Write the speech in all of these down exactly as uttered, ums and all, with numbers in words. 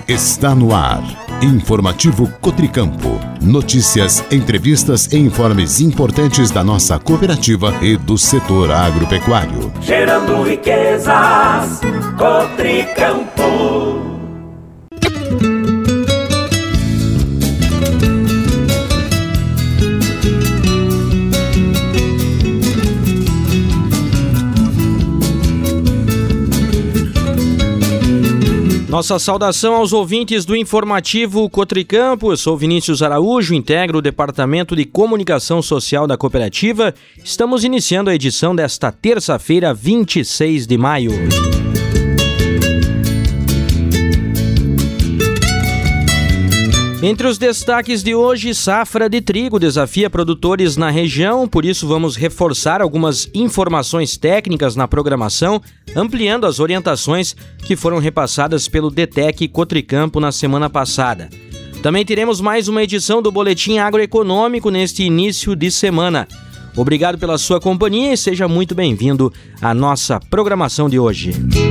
Está no ar. Informativo Cotricampo. Notícias, entrevistas e informes importantes da nossa cooperativa e do setor agropecuário. Gerando riquezas, Cotricampo. Nossa saudação aos ouvintes do Informativo Cotricampo. Eu sou Vinícius Araújo, integro o Departamento de Comunicação Social da Cooperativa. Estamos iniciando a edição desta terça-feira, vinte e seis de maio. Entre os destaques de hoje, safra de trigo desafia produtores na região, por isso vamos reforçar algumas informações técnicas na programação, ampliando as orientações que foram repassadas pelo D T E C Cotricampo na semana passada. Também teremos mais uma edição do Boletim Agroeconômico neste início de semana. Obrigado pela sua companhia e seja muito bem-vindo à nossa programação de hoje.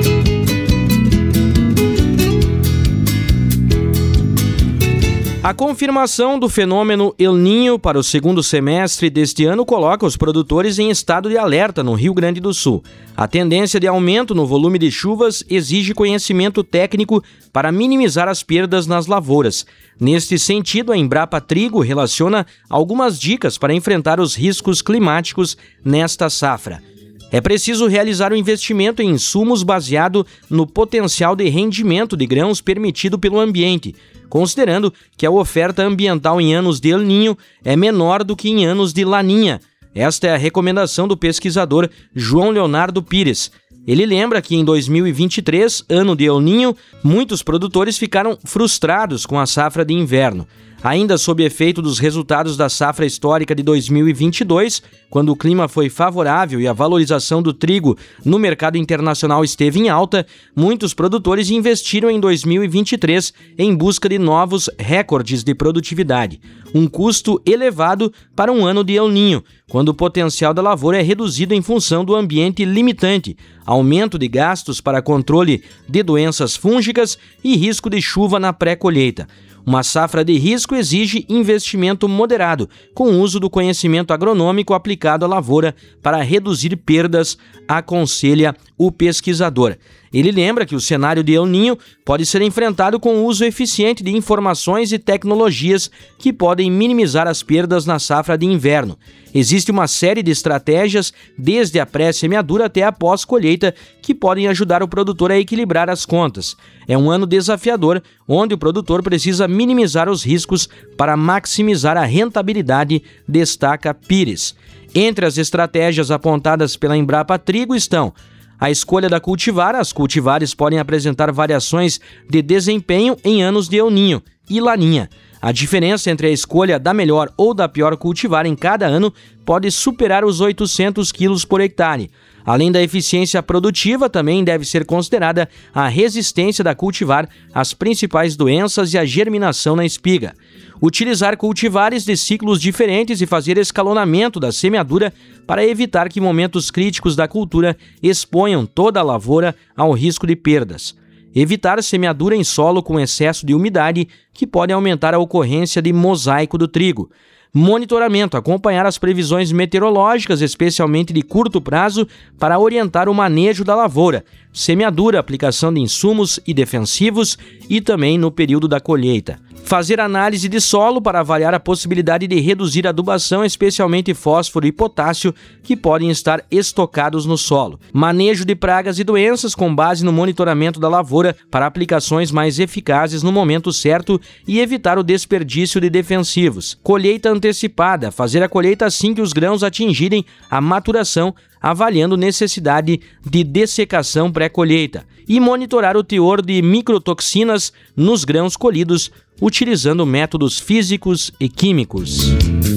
A confirmação do fenômeno El Niño para o segundo semestre deste ano coloca os produtores em estado de alerta no Rio Grande do Sul. A tendência de aumento no volume de chuvas exige conhecimento técnico para minimizar as perdas nas lavouras. Neste sentido, a Embrapa Trigo relaciona algumas dicas para enfrentar os riscos climáticos nesta safra. É preciso realizar um investimento em insumos baseado no potencial de rendimento de grãos permitido pelo ambiente, considerando que a oferta ambiental em anos de El Niño é menor do que em anos de Laninha. Esta é a recomendação do pesquisador João Leonardo Pires. Ele lembra que em dois mil e vinte e três, ano de El Niño, muitos produtores ficaram frustrados com a safra de inverno. Ainda sob efeito dos resultados da safra histórica de dois mil e vinte e dois, quando o clima foi favorável e a valorização do trigo no mercado internacional esteve em alta, muitos produtores investiram em dois mil e vinte e três em busca de novos recordes de produtividade. Um custo elevado para um ano de El Niño, quando o potencial da lavoura é reduzido em função do ambiente limitante, aumento de gastos para controle de doenças fúngicas e risco de chuva na pré-colheita. Uma safra de risco exige investimento moderado, com o uso do conhecimento agronômico aplicado à lavoura para reduzir perdas, aconselha o pesquisador. Ele lembra que o cenário de El Niño pode ser enfrentado com o uso eficiente de informações e tecnologias que podem minimizar as perdas na safra de inverno. Existe uma série de estratégias, desde a pré-semeadura até a pós-colheita, que podem ajudar o produtor a equilibrar as contas. É um ano desafiador, onde o produtor precisa minimizar os riscos para maximizar a rentabilidade, destaca Pires. Entre as estratégias apontadas pela Embrapa Trigo estão a escolha da cultivar. As cultivares podem apresentar variações de desempenho em anos de El Niño e Laninha. A diferença entre a escolha da melhor ou da pior cultivar em cada ano pode superar os oitocentos quilos por hectare. Além da eficiência produtiva, também deve ser considerada a resistência da cultivar às principais doenças e a germinação na espiga. Utilizar cultivares de ciclos diferentes e fazer escalonamento da semeadura para evitar que momentos críticos da cultura exponham toda a lavoura ao risco de perdas. Evitar semeadura em solo com excesso de umidade, que pode aumentar a ocorrência de mosaico do trigo. Monitoramento, acompanhar as previsões meteorológicas, especialmente de curto prazo, para orientar o manejo da lavoura. Semeadura, aplicação de insumos e defensivos e também no período da colheita. Fazer análise de solo para avaliar a possibilidade de reduzir a adubação, especialmente fósforo e potássio, que podem estar estocados no solo. Manejo de pragas e doenças com base no monitoramento da lavoura para aplicações mais eficazes no momento certo e evitar o desperdício de defensivos. Colheita antecipada, fazer a colheita assim que os grãos atingirem a maturação, avaliando necessidade de dessecação pré-colheita. E monitorar o teor de microtoxinas nos grãos colhidos, utilizando métodos físicos e químicos.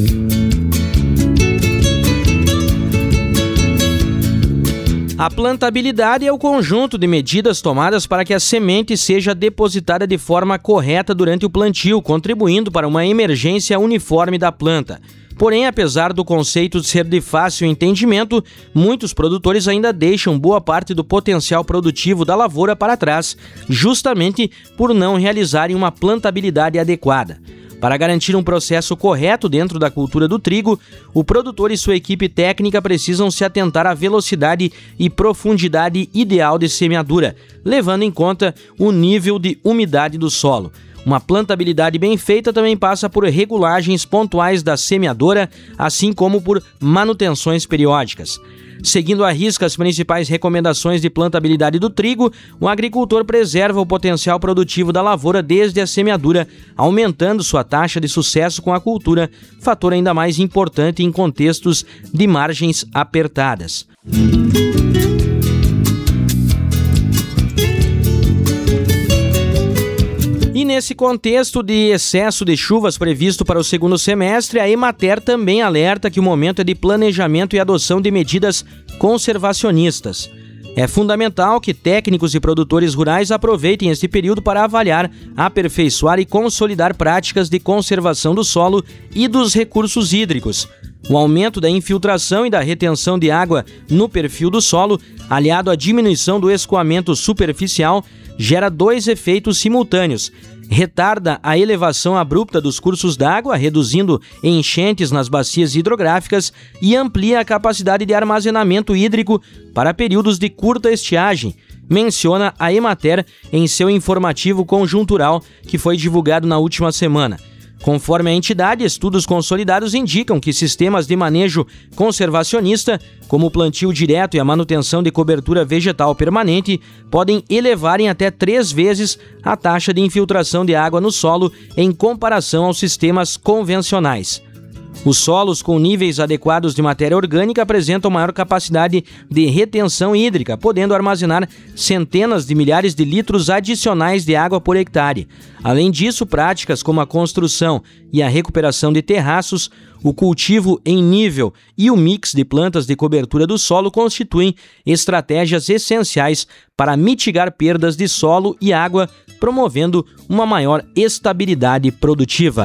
A plantabilidade é o conjunto de medidas tomadas para que a semente seja depositada de forma correta durante o plantio, contribuindo para uma emergência uniforme da planta. Porém, apesar do conceito ser de fácil entendimento, muitos produtores ainda deixam boa parte do potencial produtivo da lavoura para trás, justamente por não realizarem uma plantabilidade adequada. Para garantir um processo correto dentro da cultura do trigo, o produtor e sua equipe técnica precisam se atentar à velocidade e profundidade ideal de semeadura, levando em conta o nível de umidade do solo. Uma plantabilidade bem feita também passa por regulagens pontuais da semeadora, assim como por manutenções periódicas. Seguindo à risca as principais recomendações de plantabilidade do trigo, o agricultor preserva o potencial produtivo da lavoura desde a semeadura, aumentando sua taxa de sucesso com a cultura, fator ainda mais importante em contextos de margens apertadas. E nesse contexto de excesso de chuvas previsto para o segundo semestre, a Emater também alerta que o momento é de planejamento e adoção de medidas conservacionistas. É fundamental que técnicos e produtores rurais aproveitem este período para avaliar, aperfeiçoar e consolidar práticas de conservação do solo e dos recursos hídricos. O aumento da infiltração e da retenção de água no perfil do solo, aliado à diminuição do escoamento superficial, gera dois efeitos simultâneos. Retarda a elevação abrupta dos cursos d'água, reduzindo enchentes nas bacias hidrográficas, e amplia a capacidade de armazenamento hídrico para períodos de curta estiagem, menciona a Emater em seu informativo conjuntural que foi divulgado na última semana. Conforme a entidade, estudos consolidados indicam que sistemas de manejo conservacionista, como o plantio direto e a manutenção de cobertura vegetal permanente, podem elevar em até três vezes a taxa de infiltração de água no solo em comparação aos sistemas convencionais. Os solos com níveis adequados de matéria orgânica apresentam maior capacidade de retenção hídrica, podendo armazenar centenas de milhares de litros adicionais de água por hectare. Além disso, práticas como a construção e a recuperação de terraços, o cultivo em nível e o mix de plantas de cobertura do solo constituem estratégias essenciais para mitigar perdas de solo e água, promovendo uma maior estabilidade produtiva.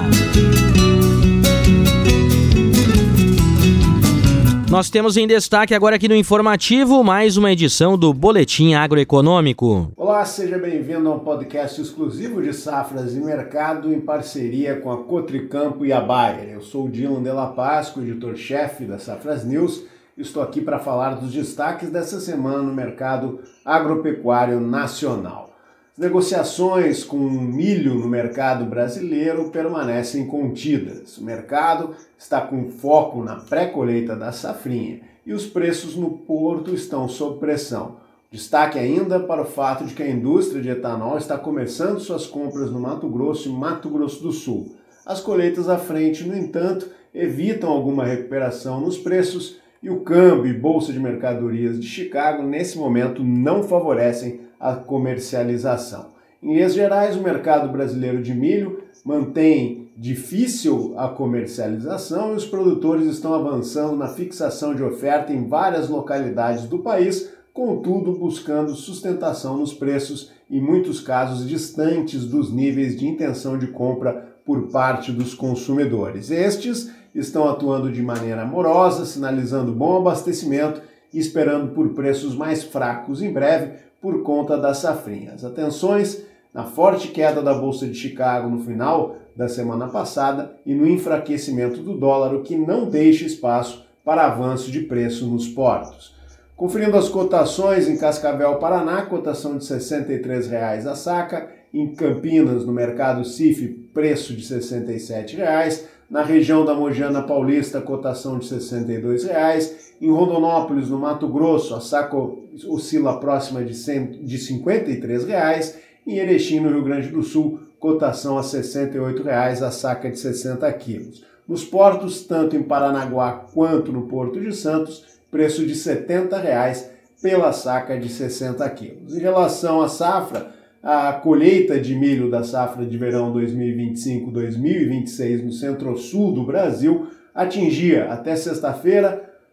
Nós temos em destaque agora aqui no Informativo mais uma edição do Boletim Agroeconômico. Olá, seja bem-vindo a um podcast exclusivo de Safras e Mercado em parceria com a Cotricampo e a Bayer. Eu sou o Dylan Della Paz, editor-chefe da Safras News, e estou aqui para falar dos destaques dessa semana no mercado agropecuário nacional. As negociações com milho no mercado brasileiro permanecem contidas. O mercado está com foco na pré-colheita da safrinha e os preços no porto estão sob pressão. Destaque ainda para o fato de que a indústria de etanol está começando suas compras no Mato Grosso e Mato Grosso do Sul. As colheitas à frente, no entanto, evitam alguma recuperação nos preços e o câmbio e bolsa de mercadorias de Chicago, nesse momento, não favorecem a comercialização. Em linhas gerais, o mercado brasileiro de milho mantém difícil a comercialização e os produtores estão avançando na fixação de oferta em várias localidades do país, contudo buscando sustentação nos preços, em muitos casos distantes dos níveis de intenção de compra por parte dos consumidores. Estes estão atuando de maneira amorosa, sinalizando bom abastecimento e esperando por preços mais fracos em breve por conta da safrinha. As atenções na forte queda da Bolsa de Chicago no final da semana passada e no enfraquecimento do dólar, o que não deixa espaço para avanço de preço nos portos. Conferindo as cotações em Cascavel, Paraná, cotação de sessenta e três reais a saca, em Campinas, no mercado C I F, preço de sessenta e sete reais, na região da Mogiana Paulista, cotação de sessenta e dois reais, em Rondonópolis, no Mato Grosso, a saca oscila próxima de, de cinquenta e três reais, em Erechim, no Rio Grande do Sul, cotação a sessenta e oito reais a saca de sessenta quilos. Nos portos, tanto em Paranaguá quanto no Porto de Santos, preço de setenta reais pela saca de sessenta quilos. Em relação à safra, a colheita de milho da safra de verão dois mil e vinte e cinco dois mil e vinte e seis no centro-sul do Brasil atingia, até sexta-feira,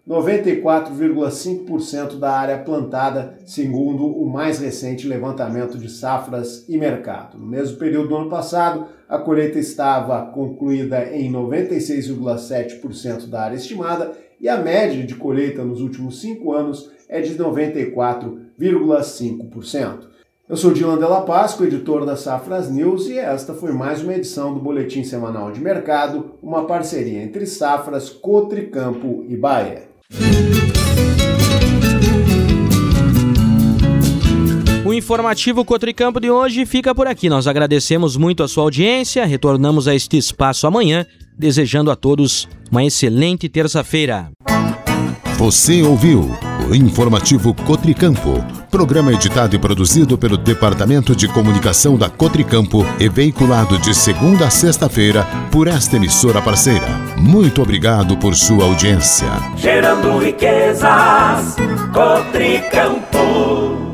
noventa e quatro vírgula cinco por cento da área plantada, segundo o mais recente levantamento de safras e mercado. No mesmo período do ano passado, a colheita estava concluída em noventa e seis vírgula sete por cento da área estimada e a média de colheita nos últimos cinco anos é de noventa e quatro vírgula cinco por cento. Eu sou Dylan Della Pasqua, editor da Safras News, e esta foi mais uma edição do Boletim Semanal de Mercado, uma parceria entre Safras, Cotricampo e Bayer. O informativo Cotricampo de hoje fica por aqui. Nós agradecemos muito a sua audiência, retornamos a este espaço amanhã, desejando a todos uma excelente terça-feira. Você ouviu o informativo Cotricampo, programa editado e produzido pelo Departamento de Comunicação da Cotricampo e veiculado de segunda a sexta-feira por esta emissora parceira. Muito obrigado por sua audiência. Gerando riquezas, Cotricampo.